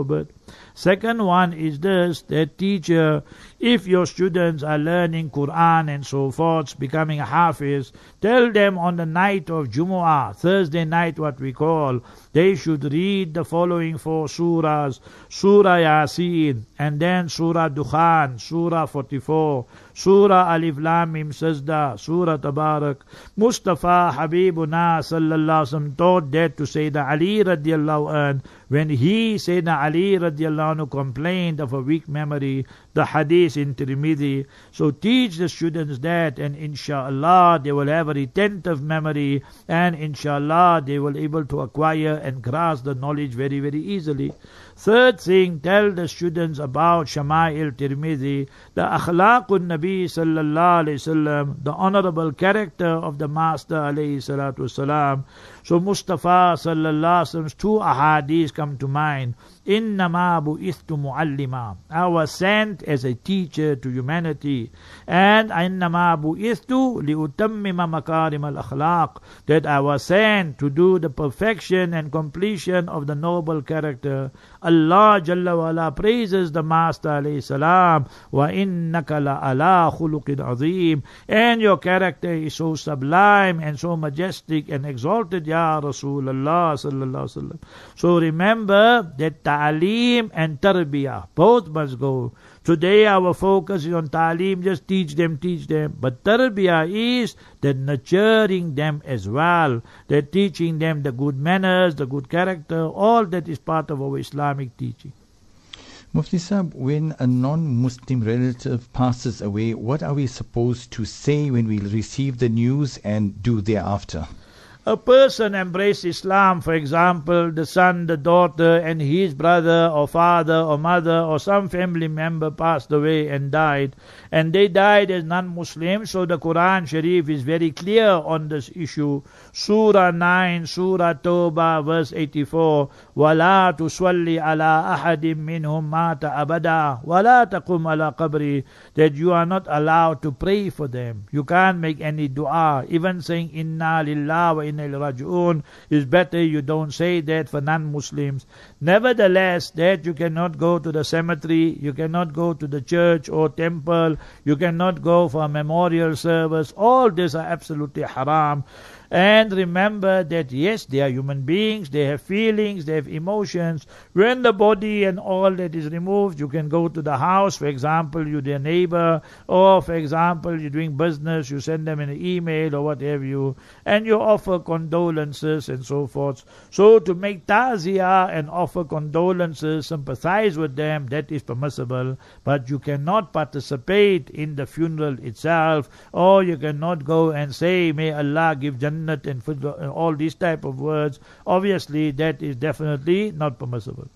Second one is this, that teacher, if your students are learning Quran and so forth, becoming a Hafiz, tell them on the night of Jumu'ah, Thursday night what we call, they should read the following four surahs, Surah Yasin, and then Surah Dukhan, Surah forty-four, Surah Alif Lam Mim Sajda, Surah Tabarak. Mustafa Habibuna sallallahu alaihi wasallam taught that to Sayyidina Ali radiallahu anh, when he, Sayyidina Ali radiallahu anhu, complained of a weak memory, the hadith in Tirmidhi. So teach the students that, and inshallah they will have a retentive memory, and inshallah they will be able to acquire and grasp the knowledge very, very easily. Third thing, tell the students about Shama'il Tirmidhi, the Akhlaqun Nabi sallallahu alayhi wasallam, the honorable character of the Master alayhi salatu wasalam. So Mustafa sallallahu alayhi wasallam's two ahadith come to mind. Innama bu'ithtu mu'allima. I was sent as a teacher to humanity. And innama bu'ithtu li'utammima makarim al-akhlaq. That I was sent to do the perfection and completion of the noble character. Allah Jalla wa ala praises the Master alayhi salam. Wa innaka la ala khuluqin azim. And your character is so sublime and so majestic and exalted, Ya Rasulullah sallallahu alaihi wasallam. So remember that ta'aleem and tarbiyah both must go. Today our focus is on ta'aleem, just teach them, teach them. But tarbiyah is that nurturing them as well, that teaching them the good manners, the good character, all that is part of our Islamic teaching. Mufti Sahib, when a non-Muslim relative passes away, what are we supposed to say when we receive the news and do thereafter? A person embraced Islam, for example, the son, the daughter, and his brother or father or mother or some family member passed away and died, and they died as non-Muslims. So the Quran Sharif is very clear on this issue. Surah nine, Surah Tawbah, verse eighty-four, وَلَا تُصَلِّ عَلَىٰ أَحَدٍ مِّنْهُمْ مَاتَ أَبَدًا وَلَا تَقُمْ عَلَىٰ قَبْرِهِ. That you are not allowed to pray for them. You can't make any dua. Even saying Inna Lillah wa Inna Raji'un is better. You don't say that for non-Muslims. Nevertheless, that you cannot go to the cemetery, you cannot go to the church or temple, you cannot go for a memorial service. All these are absolutely haram. And remember that yes, they are human beings, they have feelings, they have emotions. When the body and all that is removed, you can go to the house, for example, you their neighbor, or for example, you're doing business, you send them an email or what have you, and you offer condolences and so forth. So to make ta'ziyah and offer condolences, sympathize with them, that is permissible, but you cannot participate in the funeral itself, or you cannot go and say, may Allah give Jannah and all these type of words. Obviously that is definitely not permissible.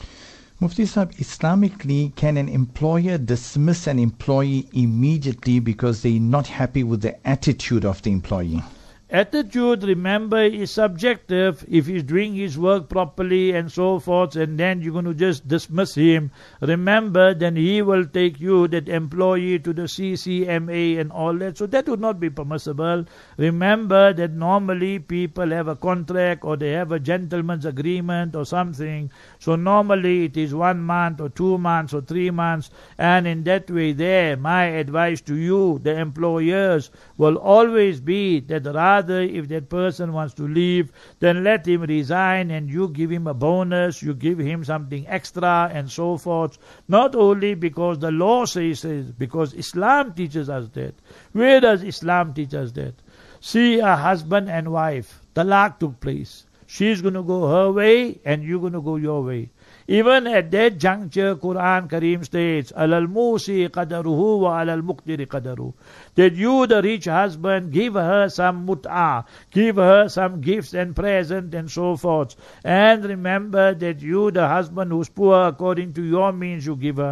Mufti Sahib, Islamically, can an employer dismiss an employee immediately because they're not happy with the attitude of the employee? Attitude, remember, is subjective. If he's doing his work properly and so forth, and then you're going to just dismiss him, remember, then he will take you, that employee, to the C C M A and all that. So that would not be permissible. Remember that normally people have a contract or they have a gentleman's agreement or something. So normally it is one month or two months or three months. And in that way there, my advice to you, the employers, will always be that rather if that person wants to leave, then let him resign and you give him a bonus, you give him something extra and so forth. Not only because the law says it, because Islam teaches us that. Where does Islam teach us that? See, a husband and wife, talaq took place. She's going to go her way and you're going to go your way. Even at that juncture, Quran Kareem states, Alal Musi qadaruhu wa alal muqtiri qadaruhu. That you, the rich husband, give her some mut'ah, give her some gifts and present and so forth. And remember that you, the husband who's poor, according to your means, you give her.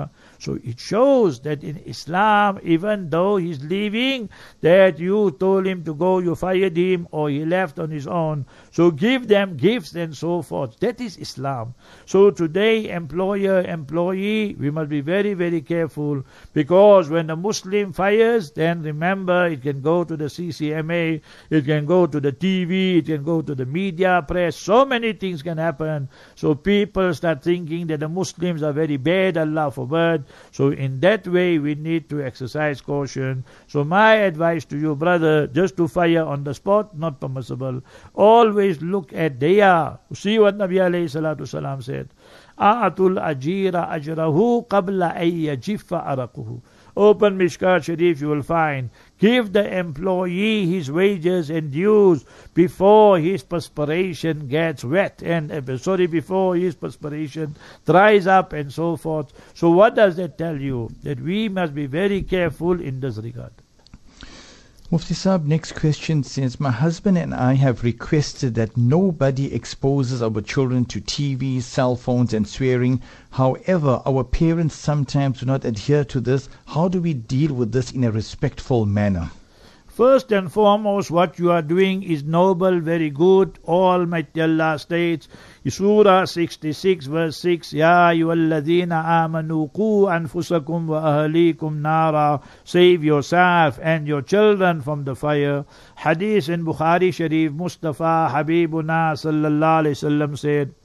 So it shows that in Islam, even though he's leaving, that you told him to go, you fired him, or he left on his own. So give them gifts and so forth. That is Islam. So today, employer, employee, we must be very, very careful, because when a Muslim fires, then remember, it can go to the C C M A, it can go to the T V, it can go to the media, press, so many things can happen. So people start thinking that the Muslims are very bad, Allah forbid. So in that way, we need to exercise caution. So my advice to you, brother, just to fire on the spot, not permissible. Always look at daya. See what Nabi alayhi salatu salam said. A'atul ajira ajrahu qabla ay yajiffa araquhu. Open Mishkat Sharif, you will find. Give the employee his wages and dues before his perspiration gets wet, and uh, sorry, before his perspiration dries up and so forth. So what does that tell you? That we must be very careful in this regard. Mufti Saab, next question says, my husband and I have requested that nobody exposes our children to T V, cell phones and swearing. However, our parents sometimes do not adhere to this. How do we deal with this in a respectful manner? First and foremost, what you are doing is noble, very good. Almighty Allah states, Surah sixty-six verse six, Ya ayyuhalladhina amanu qu anfusakum wa ahlikum nara. Save yourself and your children from the fire. Hadith in Bukhari Sharif, Mustafa Habibuna sallallahu alayhi wasallam said,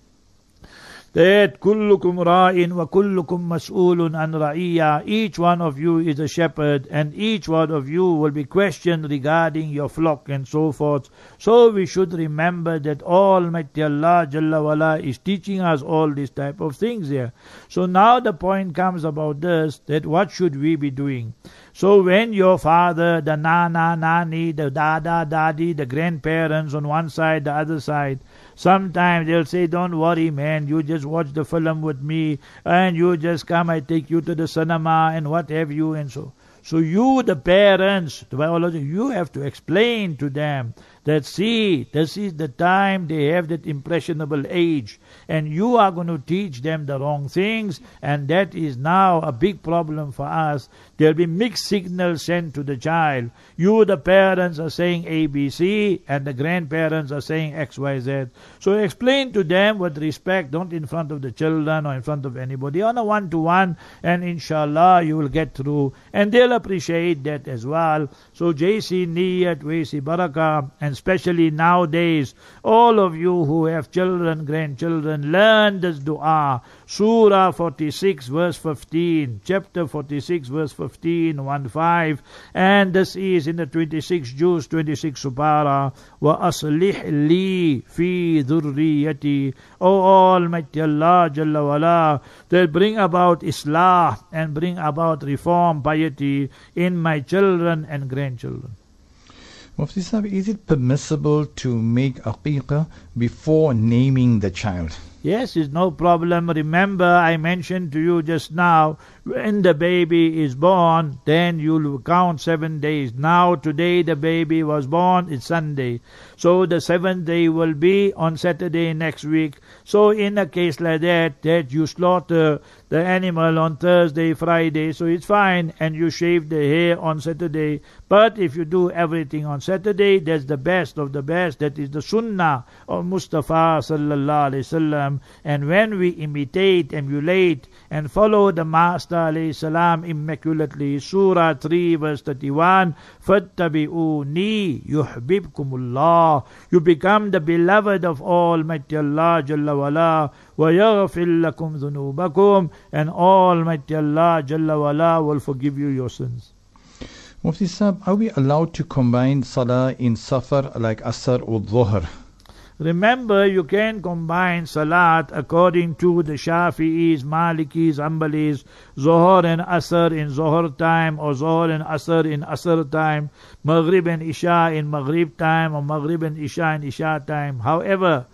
that kullukum ra'in wa kullukum mas'ulun an ra'iyya. Each one of you is a shepherd, and each one of you will be questioned regarding your flock and so forth. So we should remember that Almighty Allah Jalla wala is teaching us all these type of things here. So now the point comes about this, that what should we be doing? So when your father, the nana, nani, the dada, dadi, the grandparents on one side, the other side, sometimes they'll say, don't worry man, you just watch the film with me, and you just come, I take you to the cinema, and what have you, and so. So you, the parents, the biology, you have to explain to them that, see, this is the time they have that impressionable age, and you are going to teach them the wrong things, and that is now a big problem for us. There will be mixed signals sent to the child. You, the parents, are saying A B C, and the grandparents are saying X Y Z. So explain to them with respect, don't in front of the children or in front of anybody, on a one-to-one, and inshallah you will get through, and they'll appreciate that as well. So J C Niyat, W C Barakah, and especially nowadays, all of you who have children, grandchildren, learn this dua. Surah forty-six verse fifteen, chapter forty-six verse fifteen, one five, and this is in the twenty-sixth juz, twenty-sixth supara. Wa aslih li fi dhurriyati. O Almighty Allah Jalla wala, that bring about islah and bring about reform, piety in my children and grandchildren. Mufti Sahib, is it permissible to make aqiqah before naming the child? Yes, it's no problem. Remember, I mentioned to you just now, when the baby is born, then you'll count seven days. Now, today the baby was born, it's Sunday. So the seventh day will be on Saturday next week. So in a case like that, that you slaughter the animal on Thursday, Friday, so it's fine, and you shave the hair on Saturday. But if you do everything on Saturday, that's the best of the best. That is the sunnah of Mustafa sallallahu alaihi wasallam. And when we imitate, emulate, and follow the Master alayhi salam immaculately, Surah three verse thirty-one, Fattabi'uni yuhbibkumullah. You become the beloved of Almighty Allah Jalla wala, wa yaghfir lakum dhunubakum, and Almighty Allah Jalla wala will forgive you your sins. Mufti Sahib, are we allowed to combine salah in safar like asr or dhuhr? Remember, you can combine salat according to the Shafi'is, Malikis, Hanbalis, Zohar and Asr in Zohar time, or Zohar and Asr in Asr time, Maghrib and Isha in Maghrib time, or Maghrib and Isha in Isha time. However,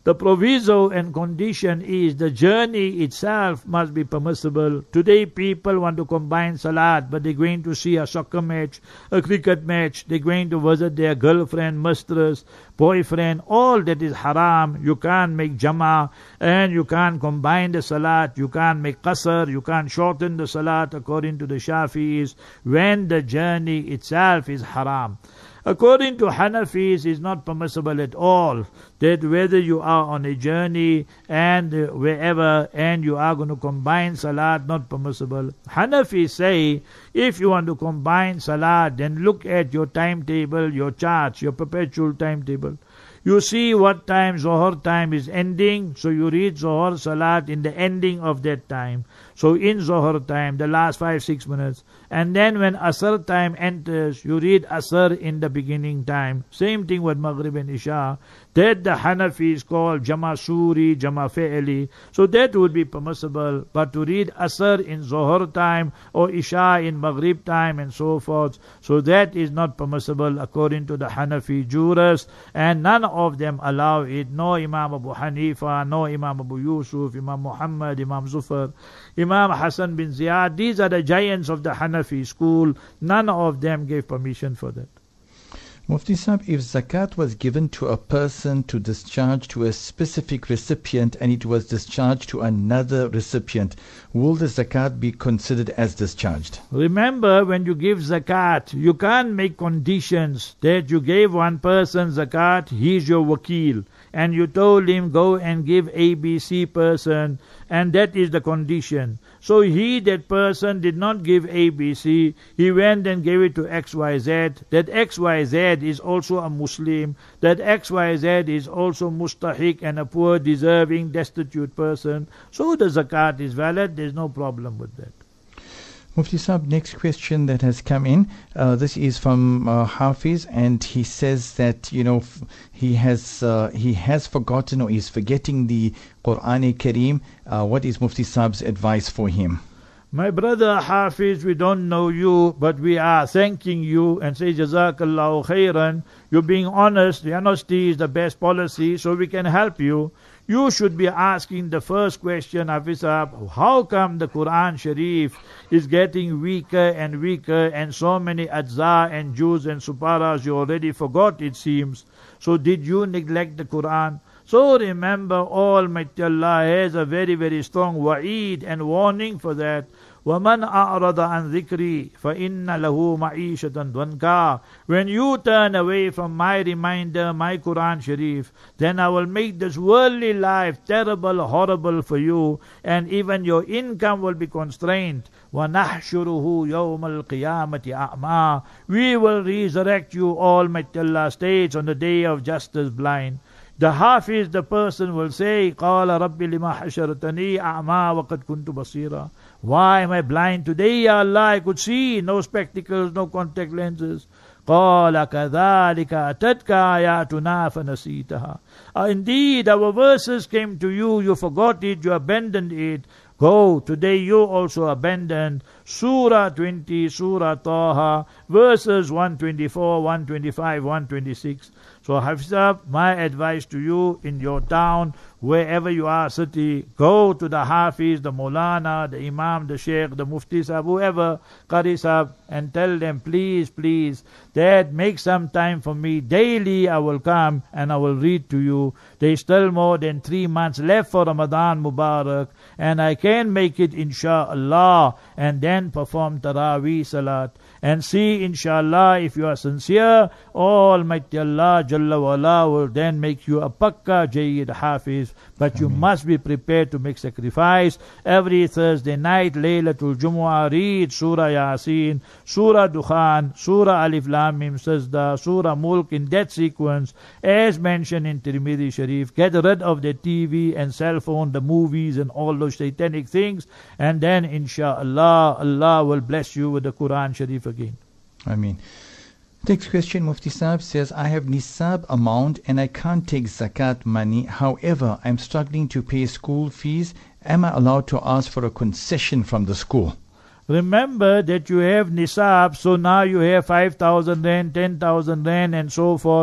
The proviso and condition is the journey itself must be permissible. Today people want to combine salat, but they're going to see a soccer match, a cricket match, they're going to visit their girlfriend, mistress, boyfriend. All that is haram. You can't make jama, and you can't combine the salat, you can't make qasr, you can't shorten the salat according to the Shafi'is when the journey itself is haram. According to Hanafis, it's not permissible at all that whether you are on a journey and wherever and you are going to combine salat, not permissible. Hanafis say if you want to combine salat, then look at your timetable, your charts, your perpetual timetable. You see what time Zohar time is ending, so you read Zohar Salat in the ending of that time. So in Zohar time, the last five, six minutes. And then when Asr time enters, you read Asr in the beginning time. Same thing with Maghrib and Isha. That the Hanafis call Jama Suri, Jama Fe'li. So that would be permissible. But to read Asr in Zohar time or Isha in Maghrib time and so forth, so that is not permissible according to the Hanafi jurists. And none of them allow it. No Imam Abu Hanifa, no Imam Abu Yusuf, Imam Muhammad, Imam Zufar, Imam Hassan bin Ziyad. These are the giants of the Hanafi school. None of them gave permission for that. Mufti Sahib, if zakat was given to a person to discharge to a specific recipient and it was discharged to another recipient, will the zakat be considered as discharged? Remember, when you give zakat, you can't make conditions that you gave one person zakat, he's your wakil, and you told him go and give A B C person, and that is the condition. So he, that person, did not give A B C, he went and gave it to X Y Z. That X Y Z is also a Muslim, that X Y Z is also mustahiq and a poor, deserving, destitute person. So the zakat is valid, there's no problem with that. Mufti Sahib, next question that has come in, uh, this is from uh, Hafiz, and he says that, you know, f- he has uh, he has forgotten or is forgetting the Quran Kareem. Uh, what is Mufti Sahib's advice for him? My brother Hafiz, we don't know you, but we are thanking you and say Jazakallahu khairan. You're being honest. The honesty is the best policy, so we can help you. You should be asking the first question, Hafiz Sahib, how come the Quran Sharif is getting weaker and weaker, and so many ajza and juz and suparas you already forgot, it seems. So did you neglect the Quran? So remember, Almighty Allah has a very, very strong wa'id and warning for that. وَمَنْ أَعْرَضَ عَنْ ذِكْرِي فَإِنَّ لَهُ مَعِيشَةً ضَنْكَا. When you turn away from my reminder, my Quran Sharif, then I will make this worldly life terrible, horrible for you, and even your income will be constrained. وَنَحْشُرُهُ يَوْمَ الْقِيَامَةِ أَعْمَى. We will resurrect you, Almighty Allah states, on the day of justice blind. The Hafiz, the person, will say, قَالَ رَبِّ لِمَا حَشَرْتَنِي أَعْمَى وَقَدْ كُنْتُ بَصِيرًا. Why am I blind today, Ya Allah? I could see, no spectacles, no contact lenses. قَالَ كَذَلِكَ أَتَتْكَ آيَاتُنَا فَنَسِيتَهَا. Uh, indeed, our verses came to you, you forgot it, you abandoned it. Go, today you also abandoned. Surah twenty, Surah Taha, verses one twenty-four, one twenty-five, one twenty-six. So Hafiz, my advice to you in your town, wherever you are, city, go to the Hafiz, the Maulana, the Imam, the Sheikh, the Mufti Sahib, whoever, Qari Sahib, and tell them, please, please, Dad, make some time for me. Daily I will come and I will read to you. There is still more than three months left for Ramadan Mubarak, and I can make it, inshaAllah, and then perform Taraweeh Salat. And see, inshallah, if you are sincere, Almighty Allah Jalla wa Ala will then make you a Pakka Jayyid Hafiz. But Ameen. You must be prepared to make sacrifice. Every Thursday night, Laylatul Jumu'ah, read Surah Yasin, Surah Dukhan, Surah Alif Lam Mim Sajda, Surah Mulk in that sequence, as mentioned in Tirmidhi Sharif. Get rid of the T V and cell phone, the movies and all those satanic things, and then inshallah, Allah will bless you with the Quran Sharif again. I mean, next question, Mufti Sahib says, I have nisab amount and I can't take zakat money. However, I'm struggling to pay school fees. Am I allowed to ask for a concession from the school? Remember that you have nisab, so now you have five thousand rand, ten thousand rand and so forth,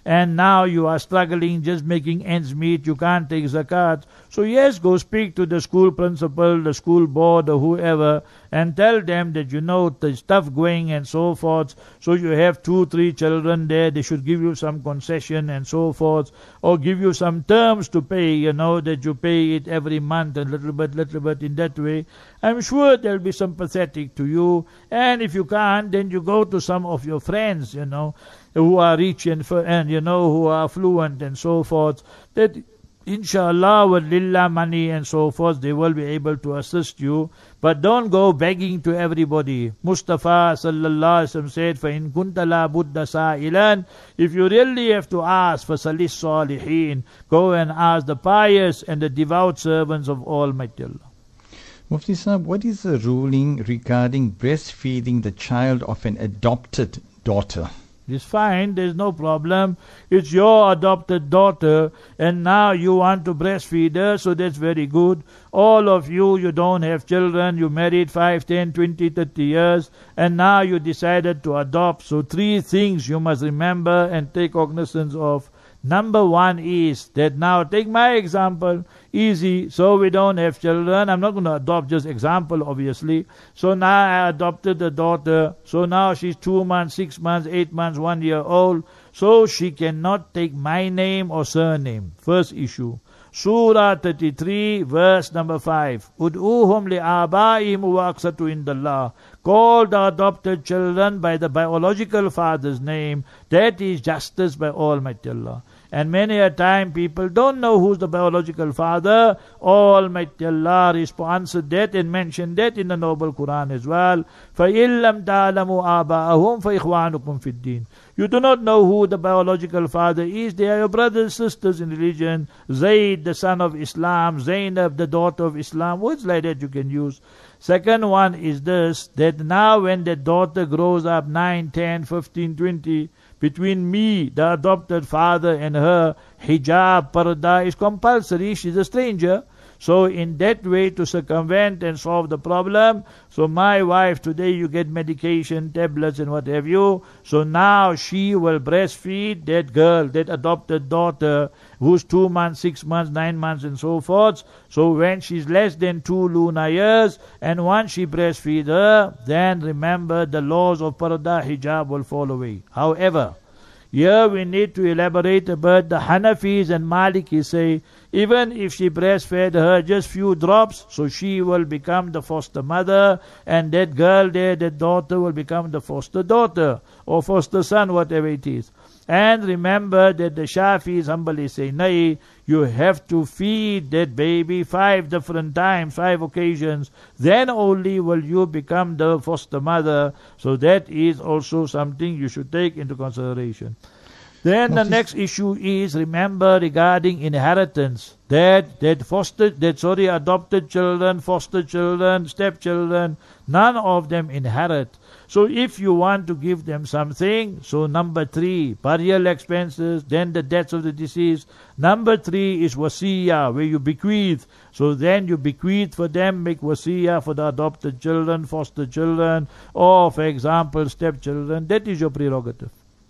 and now you are struggling, just making ends meet, you can't take zakat. So yes, go speak to the school principal, the school board, or whoever, and tell them that you know there's stuff going and so forth. So you have two, three children there, they should give you some concession and so forth, or give you some terms to pay, you know, that you pay it every month a little bit, little bit in that way. I'm sure they'll be sympathetic to you. And if you can't, then you go to some of your friends, you know, who are rich and, and you know, who are affluent and so forth, that inshallah with lillah money and so forth, they will be able to assist you. But don't go begging to everybody. Mustafa sallallahu alaihi wasallam said, فَإِن كُنْتَ لَا بُدَّ سَائِلًا, if you really have to ask for salis salihin, go and ask the pious and the devout servants of Almighty Allah. Mufti Sahib, what is the ruling regarding breastfeeding the child of an adopted daughter? It's fine, there's no problem. It's your adopted daughter, and now you want to breastfeed her, so that's very good. All of you, you don't have children, you married five, ten, twenty, thirty years, and now you decided to adopt. So three things you must remember and take cognizance of. Number one is that now, take my example, easy, so we don't have children. I'm not going to adopt just example, obviously. So now I adopted a daughter. So now she's two months, six months, eight months, one year old. So she cannot take my name or surname. First issue. Surah thirty-three, verse number five. Ud'uhum li'abaihim wa aqsatu indallah. Call the adopted children by the biological father's name. That is justice by Almighty Allah. And many a time people don't know who's the biological father. Almighty Allah answered that and mentioned that in the Noble Quran as well. فَإِن لَمْ تَعْلَمُوا آبَاءَهُمْ فَإِخْوَانُكُمْ فِي الدِّينِ. You do not know who the biological father is. They are your brothers and sisters in religion. Zayd, the son of Islam. Zainab, the daughter of Islam. Words like that you can use. Second one is this, that now when the daughter grows up nine, ten, fifteen, twenty, between me, the adopted father, and her, hijab, parda is compulsory. She's a stranger. So in that way, to circumvent and solve the problem, so my wife, today you get medication, tablets and what have you, so now she will breastfeed that girl, that adopted daughter, who's two months, six months, nine months and so forth. So when she's less than two lunar years, and once she breastfeeds her, then remember the laws of parda, hijab will fall away. However, here we need to elaborate about the Hanafis and Malikis say, even if she breastfed her just few drops, so she will become the foster mother, and that girl there, that daughter, will become the foster daughter, or foster son, whatever it is. And remember that the Shafis humbly say, nay, you have to feed that baby five different times, five occasions. Then only will you become the foster mother. So that is also something you should take into consideration. Then the next issue is, remember, regarding inheritance, that that foster, that sorry, adopted children, foster children, stepchildren, none of them inherit. So if you want to give them something, so number three, burial expenses, then the deaths of the deceased. Number three is wasiyah, where you bequeath. So then you bequeath for them, make wasiyah for the adopted children, foster children, or for example, stepchildren. That is your prerogative.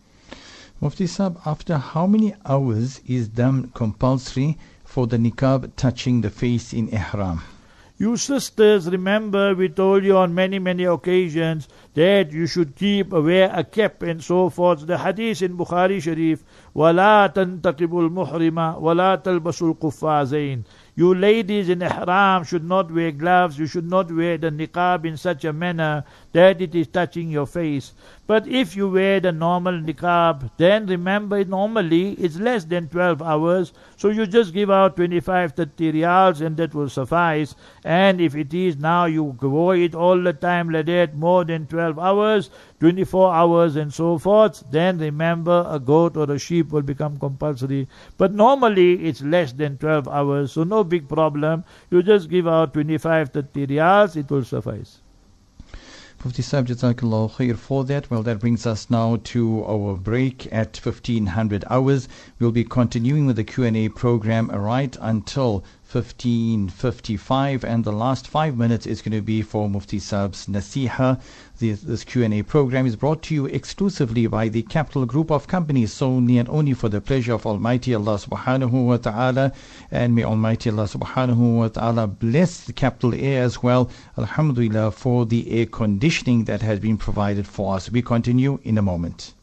Mufti Sahib, after how many hours is dam compulsory for the niqab touching the face in ihram? You sisters, remember we told you on many, many occasions that you should keep, wear a cap and so forth. The hadith in Bukhari Sharif, وَلَا تَنْتَقِبُ الْمُحْرِمَ وَلَا تَلْبَسُ الْقُفَّازَيْنِ. You ladies in ihram should not wear gloves, you should not wear the niqab in such a manner that it is touching your face. But if you wear the normal niqab, then remember normally it's less than twelve hours, so you just give out twenty-five, thirty riyals and that will suffice. And if it is now you wear it all the time like that, more than twelve hours, twenty-four hours and so forth, then remember a goat or a sheep will become compulsory. But normally it's less than twelve hours, so no big problem. You just give out twenty-five, thirty riyals, it will suffice. Mufti Sahib, Jazakallah khair for that. Well, that brings us now to our break at fifteen hundred hours. We'll be continuing with the Q and A program right until fifteen fifty-five, and the last five minutes is going to be for Mufti Saab's Nasiha. This, this Q and A program is brought to you exclusively by the Capital Group of Companies, solely and only for the pleasure of Almighty Allah subhanahu wa ta'ala. And may Almighty Allah subhanahu wa ta'ala bless the Capital Air as well, alhamdulillah, for the air conditioning that has been provided for us. We continue in a moment.